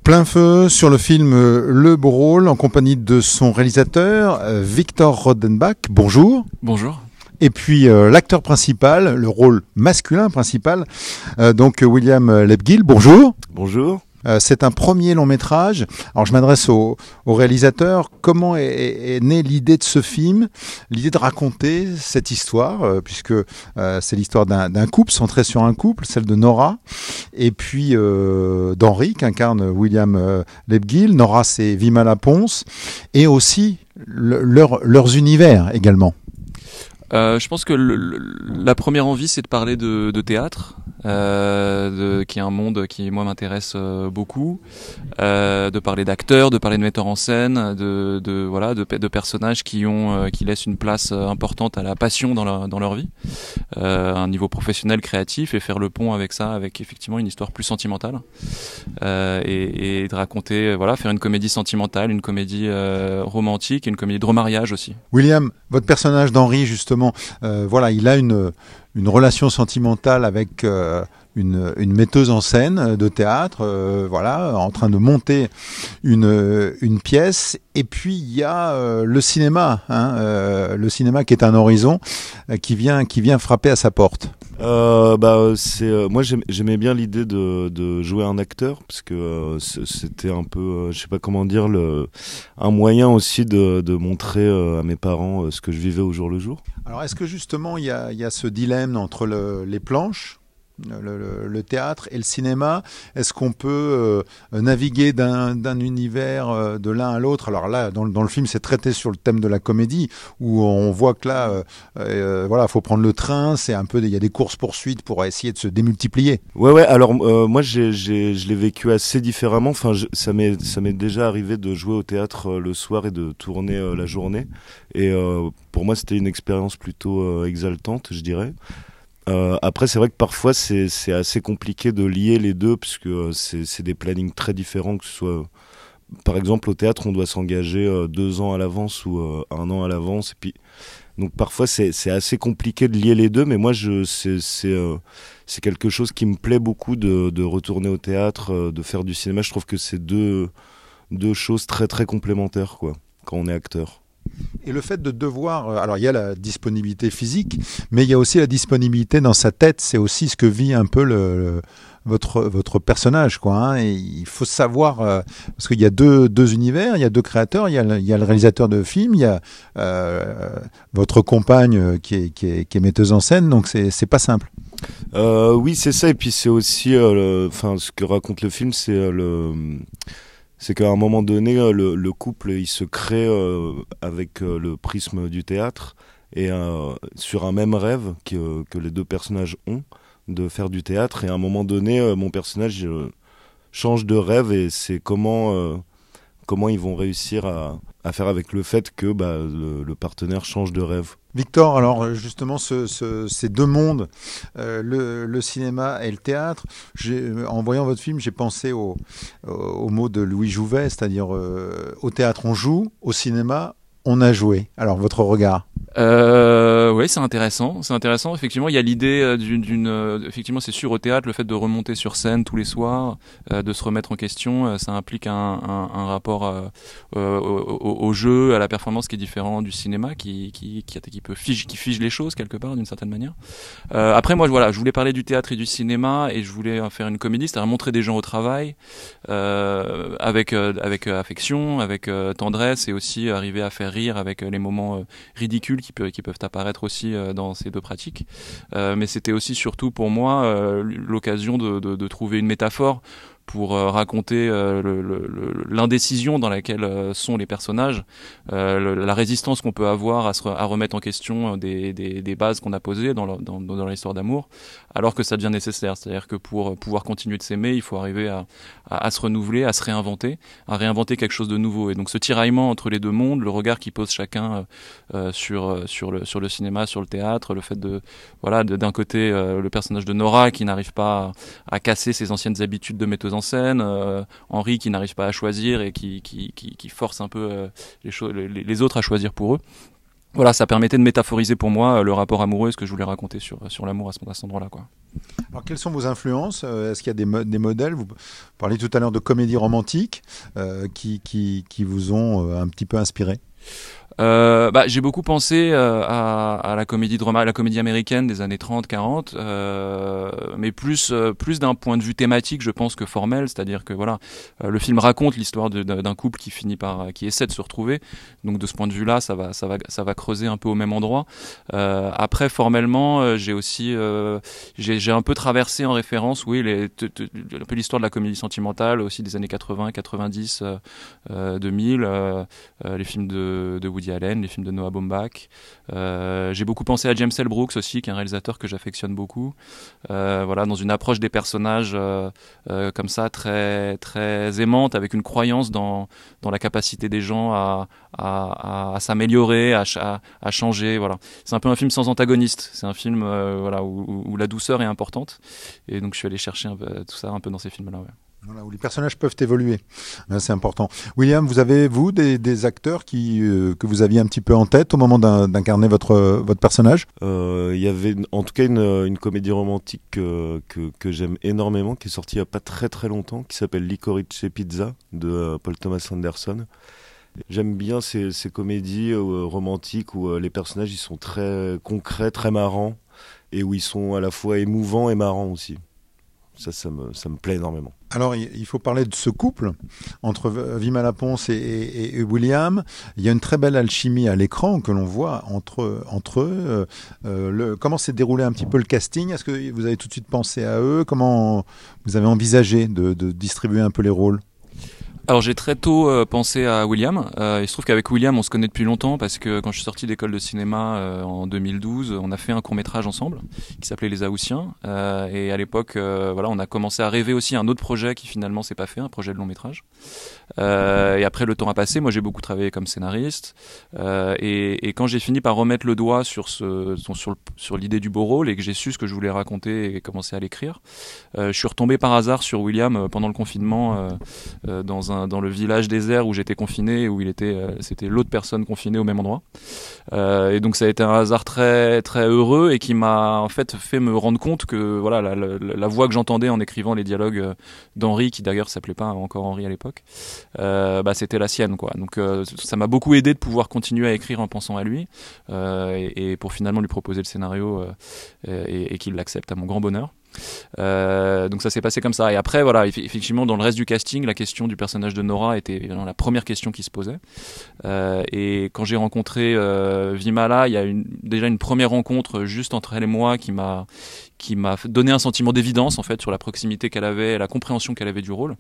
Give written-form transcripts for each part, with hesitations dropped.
Plein feu sur le film Le Beau Rôle en compagnie de son réalisateur Victor Rodenbach. Bonjour. Bonjour. Et puis l'acteur principal, le rôle masculin principal, donc William Lebguil. Bonjour. Bonjour. C'est un premier long métrage. Alors je m'adresse au réalisateur. Comment est née l'idée de ce film, l'idée de raconter cette histoire, puisque c'est l'histoire d'un couple, centré sur un couple, celle de Nora, et puis d'Henri, qu'incarne William Lebguil. Nora, c'est Vimala Pons, et aussi leurs univers également. Je pense que la première envie, c'est de parler de théâtre, qui est un monde qui moi m'intéresse beaucoup, de parler d'acteurs, de parler de metteurs en scène, de personnages qui laissent une place importante à la passion dans leur vie, à un niveau professionnel, créatif, et faire le pont avec ça, avec effectivement une histoire plus sentimentale, et de raconter, faire une comédie sentimentale, une comédie romantique, et une comédie de remariage aussi. William, votre personnage d'Henri, justement, il a une relation sentimentale avec une metteuse en scène de théâtre, en train de monter une pièce. Et puis il y a le cinéma, le cinéma qui est un horizon qui vient frapper à sa porte. Moi j'aimais bien l'idée de jouer un acteur, parce que c'était un peu, je sais pas comment dire, un moyen aussi de montrer à mes parents ce que je vivais au jour le jour. Alors est-ce que justement il y a ce dilemme entre les planches, le théâtre et le cinéma? Est-ce qu'on peut naviguer d'un univers de l'un à l'autre? Alors là, dans le film, c'est traité sur le thème de la comédie, où on voit que là, faut prendre le train. C'est un peu, il y a des courses-poursuites pour essayer de se démultiplier. Ouais. Alors moi, je l'ai vécu assez différemment. Enfin, ça m'est déjà arrivé de jouer au théâtre le soir et de tourner la journée. Et pour moi, c'était une expérience plutôt exaltante, je dirais. Après, c'est vrai que parfois c'est assez compliqué de lier les deux, puisque c'est des plannings très différents, que ce soit, par exemple, au théâtre, on doit s'engager 2 ans à l'avance ou 1 an à l'avance, et puis donc parfois c'est assez compliqué de lier les deux. Mais moi, c'est quelque chose qui me plaît beaucoup, de retourner au théâtre, de faire du cinéma. Je trouve que c'est deux choses très très complémentaires, quoi, quand on est acteur. Et le fait de devoir... Alors, il y a la disponibilité physique, mais il y a aussi la disponibilité dans sa tête. C'est aussi ce que vit un peu votre personnage, quoi. Et il faut savoir... parce qu'il y a deux univers, il y a 2 créateurs. Il y a le réalisateur de film, il y a votre compagne qui est metteuse en scène. Donc, c'est pas simple. Oui, c'est ça. Et puis, c'est aussi... ce que raconte le film, c'est qu'à un moment donné, le couple, il se crée avec le prisme du théâtre, et sur un même rêve que les 2 personnages ont, de faire du théâtre. Et à un moment donné, mon personnage change de rêve, et c'est comment ils vont réussir à faire avec le fait que le partenaire change de rêve. Victor, alors justement, ces 2 mondes, le cinéma et le théâtre, en voyant votre film, j'ai pensé au mot de Louis Jouvet, c'est-à-dire au théâtre on joue, au cinéma on a joué. Alors votre regard? Oui, c'est intéressant. Effectivement, il y a l'idée effectivement, c'est sûr, au théâtre, le fait de remonter sur scène tous les soirs, de se remettre en question, ça implique un rapport au jeu, à la performance qui est différent du cinéma, qui fige les choses quelque part d'une certaine manière. Après, moi, je voulais parler du théâtre et du cinéma, et je voulais faire une comédie, c'est-à-dire montrer des gens au travail, avec affection, avec tendresse, et aussi arriver à faire rire avec les moments ridicules qui peuvent apparaître aussi dans ces 2 pratiques. Mais c'était aussi surtout pour moi l'occasion de trouver une métaphore pour raconter l'indécision dans laquelle sont les personnages, la résistance qu'on peut avoir à remettre en question des bases qu'on a posées dans l'histoire d'amour, alors que ça devient nécessaire. C'est-à-dire que pour pouvoir continuer de s'aimer, il faut arriver à se renouveler, à se réinventer, à réinventer quelque chose de nouveau. Et donc ce tiraillement entre les 2 mondes, le regard qui pose chacun sur le cinéma, sur le théâtre, le fait d'un côté le personnage de Nora qui n'arrive pas à casser ses anciennes habitudes de metteuse en scène, Henri qui n'arrive pas à choisir et qui force un peu les autres à choisir pour eux. voilà, ça permettait de métaphoriser pour moi le rapport amoureux, ce que je voulais raconter sur l'amour à cet endroit-là, quoi. Alors, quelles sont vos influences? Est-ce qu'il y a des modèles? Vous parliez tout à l'heure de comédies romantiques qui vous ont un petit peu inspiré. J'ai beaucoup pensé à la comédie américaine des années 30-40, mais plus d'un point de vue thématique, je pense, que formel, c'est-à-dire que voilà, le film raconte l'histoire d'un couple qui essaie de se retrouver, donc de ce point de vue-là, ça va creuser un peu au même endroit. Après, formellement, j'ai aussi j'ai un peu traversé en référence, oui, un peu l'histoire de la comédie sentimentale aussi des années 80, 90, 2000, les films de Woody Allen, les films de Noah Baumbach. J'ai beaucoup pensé à James L. Brooks aussi, qui est un réalisateur que j'affectionne beaucoup. Voilà, dans une approche des personnages comme ça, très, très aimante, avec une croyance dans la capacité des gens à s'améliorer, à changer. Voilà. C'est un peu un film sans antagoniste. C'est un film voilà, où la douceur est importante. Et donc je suis allé chercher tout ça un peu dans ces films-là. Ouais. Voilà, où les personnages peuvent évoluer. C'est important. William, vous avez, des acteurs que vous aviez un petit peu en tête au moment d'incarner votre personnage? Il y avait en tout cas une comédie romantique que j'aime énormément, qui est sortie il n'y a pas très très longtemps, qui s'appelle Licorice Pizza, de Paul Thomas Anderson. J'aime bien ces comédies romantiques où les personnages ils sont très concrets, très marrants, et où ils sont à la fois émouvants et marrants aussi. Ça me plaît énormément. Alors, il faut parler de ce couple entre Vimal Pons et William. Il y a une très belle alchimie à l'écran que l'on voit entre eux. Comment s'est déroulé un petit peu le casting? Est-ce que vous avez tout de suite pensé à eux? Comment vous avez envisagé de distribuer un peu les rôles? Alors j'ai très tôt pensé à William. Il se trouve qu'avec William on se connaît depuis longtemps parce que quand je suis sorti d'école de cinéma en 2012, on a fait un court-métrage ensemble qui s'appelait Les Haussiens. Et à l'époque, voilà, on a commencé à rêver aussi un autre projet qui finalement s'est pas fait, un projet de long-métrage. Et après le temps a passé, moi j'ai beaucoup travaillé comme scénariste. Et quand j'ai fini par remettre le doigt sur l'idée du beau rôle et que j'ai su ce que je voulais raconter et commencer à l'écrire, je suis retombé par hasard sur William pendant le confinement dans le village désert où j'étais confiné, où c'était l'autre personne confinée au même endroit. Et donc ça a été un hasard très très heureux et qui m'a en fait me rendre compte que voilà la voix que j'entendais en écrivant les dialogues d'Henri, qui d'ailleurs s'appelait pas encore Henri à l'époque, c'était la sienne, quoi. Donc ça m'a beaucoup aidé de pouvoir continuer à écrire en pensant à lui et pour finalement lui proposer le scénario et qu'il l'accepte à mon grand bonheur. Donc ça s'est passé comme ça. Et après, voilà, effectivement, dans le reste du casting, la question du personnage de Nora était évidemment la première question qui se posait. Et quand j'ai rencontré Vimala, il y a déjà une première rencontre juste entre elle et moi qui m'a donné un sentiment d'évidence en fait sur la proximité qu'elle avait, la compréhension qu'elle avait du rôle.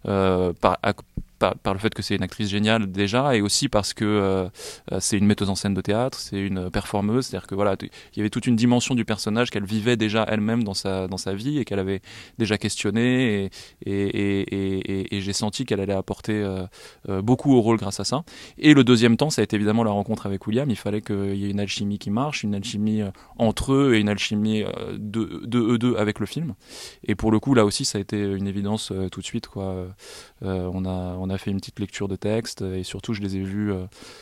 Par le fait que c'est une actrice géniale déjà, et aussi parce que c'est une metteuse en scène de théâtre, c'est une performeuse, c'est-à-dire que voilà, il y avait toute une dimension du personnage qu'elle vivait déjà elle-même dans sa vie et qu'elle avait déjà questionné, et j'ai senti qu'elle allait apporter beaucoup au rôle grâce à ça. Et le deuxième temps, ça a été évidemment la rencontre avec William. Il fallait qu'il y ait une alchimie qui marche, une alchimie entre eux et une alchimie de eux deux avec le film. Et pour le coup, là aussi, ça a été une évidence tout de suite, quoi. On a fait une petite lecture de texte et surtout je les ai vus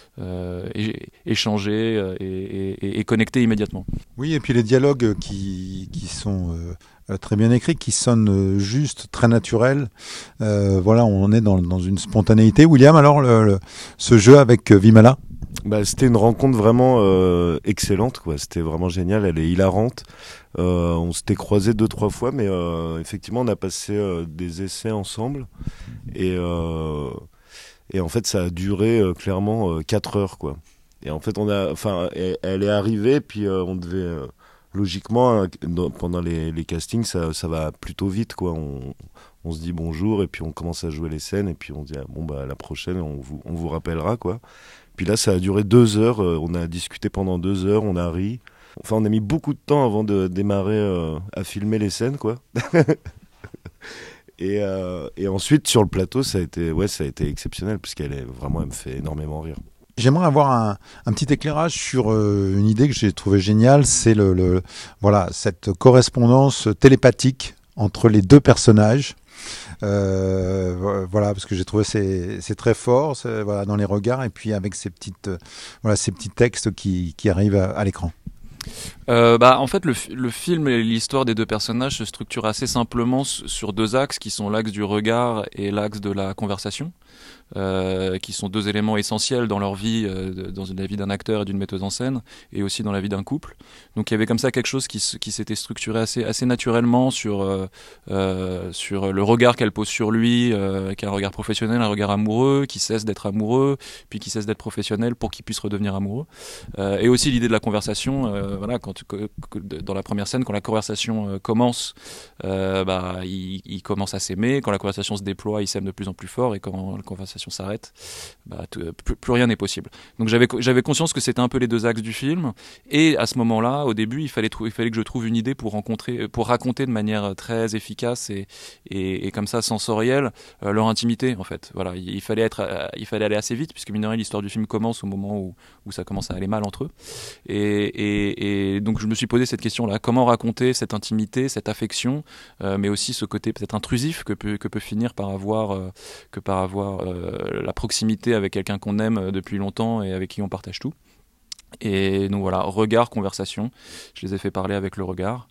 échanger et connecter immédiatement. Oui, et puis les dialogues qui sont très bien écrits, qui sonnent juste, très naturels. Voilà, on est dans une spontanéité. William, alors ce jeu avec Vimala? C'était une rencontre vraiment excellente, quoi. C'était vraiment génial, elle est hilarante. On s'était croisés 2-3 fois, mais effectivement on a passé des essais ensemble et en fait ça a duré clairement 4 heures, quoi. Et en fait elle est arrivée, puis on devait logiquement pendant les castings ça va plutôt vite, quoi. On se dit bonjour et puis on commence à jouer les scènes et puis on dit la prochaine on vous rappellera, quoi. Puis là, ça a duré 2 heures. On a discuté pendant 2 heures. On a ri. Enfin, on a mis beaucoup de temps avant de démarrer à filmer les scènes, quoi. et ensuite, sur le plateau, ça a été exceptionnel parce elle me fait énormément rire. J'aimerais avoir un petit éclairage sur une idée que j'ai trouvée géniale. C'est voilà, cette correspondance télépathique entre les deux personnages. Voilà, parce que j'ai trouvé c'est très fort, voilà, dans les regards et puis avec ces petits textes qui arrivent à l'écran. En fait, le film et l'histoire des deux personnages se structurent assez simplement sur deux axes qui sont l'axe du regard et l'axe de la conversation. Qui sont deux éléments essentiels dans leur vie, dans la vie d'un acteur et d'une metteuse en scène, et aussi dans la vie d'un couple. Donc il y avait comme ça quelque chose qui s'était structuré assez naturellement sur le regard qu'elle pose sur lui, qui est un regard professionnel, un regard amoureux, qui cesse d'être amoureux, puis qui cesse d'être professionnel pour qu'il puisse redevenir amoureux. Et aussi l'idée de la conversation, voilà, dans la première scène, quand la conversation commence, il commence à s'aimer, quand la conversation se déploie, il s'aime de plus en plus fort, et quand la conversation s'arrête, plus rien n'est possible. Donc j'avais conscience que c'était un peu les deux axes du film, et à ce moment-là, au début, il fallait que je trouve une idée pour raconter de manière très efficace et comme ça sensorielle leur intimité, en fait. Voilà, il fallait aller assez vite, puisque mine de rien, l'histoire du film commence au moment où ça commence à aller mal entre eux, et donc je me suis posé cette question-là: comment raconter cette intimité, cette affection, mais aussi ce côté peut-être intrusif que peut finir par avoir la proximité avec quelqu'un qu'on aime depuis longtemps et avec qui on partage tout. Et donc voilà, regard, conversation, je les ai fait parler avec le regard,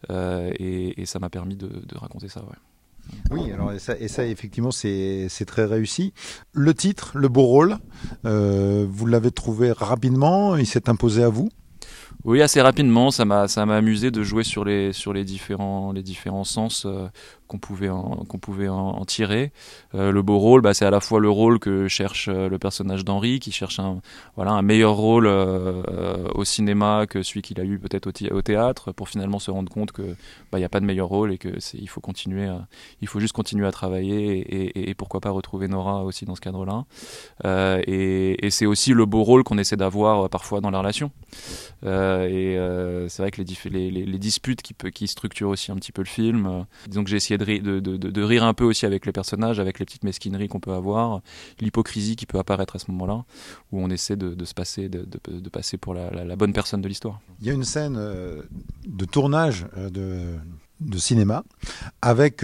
et ça m'a permis de raconter ça, ouais. Oui, alors et ça effectivement c'est très réussi. Le titre, Le Beau Rôle, vous l'avez trouvé rapidement, il s'est imposé à vous? Oui, assez rapidement, ça m'a amusé de jouer sur les différents sens qu'on pouvait en tirer. Le beau rôle, c'est à la fois le rôle que cherche le personnage d'Henri, qui cherche un meilleur rôle au cinéma que celui qu'il a eu peut-être au théâtre, pour finalement se rendre compte que y a pas de meilleur rôle et que il faut juste continuer à travailler et pourquoi pas retrouver Nora aussi dans ce cadre-là. Et c'est aussi le beau rôle qu'on essaie d'avoir parfois dans la relation. C'est vrai que les disputes qui structurent aussi un petit peu le film, disons que j'ai essayé de rire un peu aussi avec les personnages, avec les petites mesquineries qu'on peut avoir, l'hypocrisie qui peut apparaître à ce moment-là, où on essaie de passer pour la bonne personne de l'histoire. Il y a une scène de tournage de cinéma avec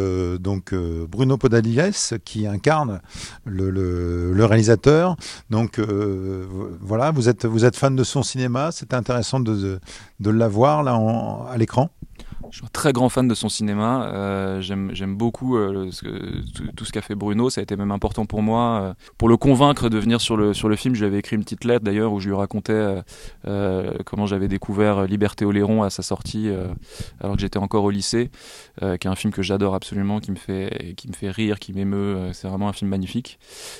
Bruno Podalides qui incarne le réalisateur. Donc voilà, vous êtes fan de son cinéma, c'était intéressant de l'avoir là à l'écran. Je suis un très grand fan de son cinéma. J'aime beaucoup tout ce qu'a fait Bruno. Ça a été même important pour moi. Pour le convaincre de venir sur le film, je lui avais écrit une petite lettre d'ailleurs où je lui racontais comment j'avais découvert Liberté Oléron à sa sortie, alors que j'étais encore au lycée, qui est un film que j'adore absolument, qui me fait rire, qui m'émeut. C'est vraiment un film magnifique.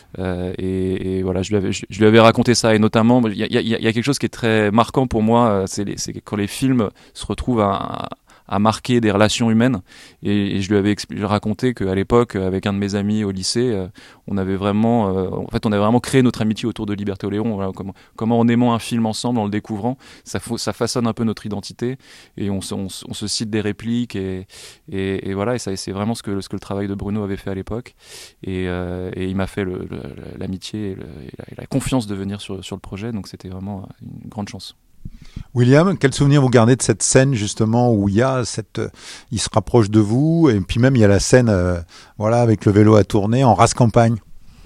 Et voilà, je lui avais raconté ça. Et notamment, il y a quelque chose qui est très marquant pour moi, c'est quand les films se retrouvent à marquer des relations humaines, et je lui avais raconté qu'à l'époque, avec un de mes amis au lycée, on avait vraiment créé notre amitié autour de Liberté Oléron. Voilà, comment en aimant un film ensemble, en le découvrant, ça façonne un peu notre identité, et on se cite des répliques, et voilà, et ça, c'est vraiment ce que le travail de Bruno avait fait à l'époque, et il m'a fait l'amitié et la confiance de venir sur le projet, donc c'était vraiment une grande chance. William, quel souvenir vous gardez de cette scène justement où il se rapproche de vous, et puis même il y a la scène avec le vélo à tourner en race campagne?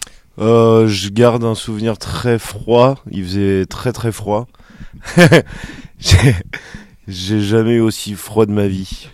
Je garde un souvenir très froid, il faisait très très froid. J'ai jamais eu aussi froid de ma vie.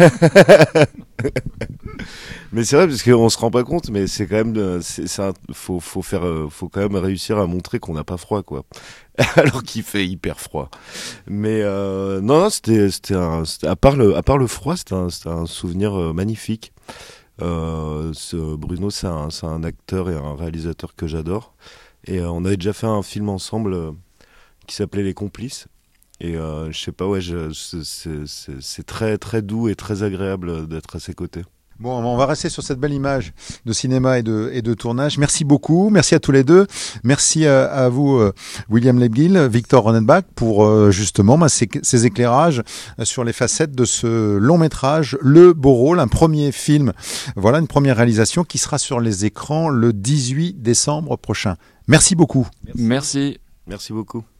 Mais c'est vrai, parce qu'on se rend pas compte, mais c'est quand même, faut quand même réussir à montrer qu'on n'a pas froid, quoi. Alors qu'il fait hyper froid. Mais non, c'était à part le froid, c'était un souvenir magnifique. Bruno, c'est un acteur et un réalisateur que j'adore. Et on avait déjà fait un film ensemble qui s'appelait Les Complices. Et je sais pas, c'est très très doux et très agréable d'être à ses côtés. Bon, on va rester sur cette belle image de cinéma et de tournage. Merci beaucoup, merci à tous les deux. Merci à vous, William Lebguil, Victor Ronenbach, pour justement ces éclairages sur les facettes de ce long métrage, Le Beau Rôle, un premier film, voilà, une première réalisation qui sera sur les écrans le 18 décembre prochain. Merci beaucoup. Merci. Merci beaucoup.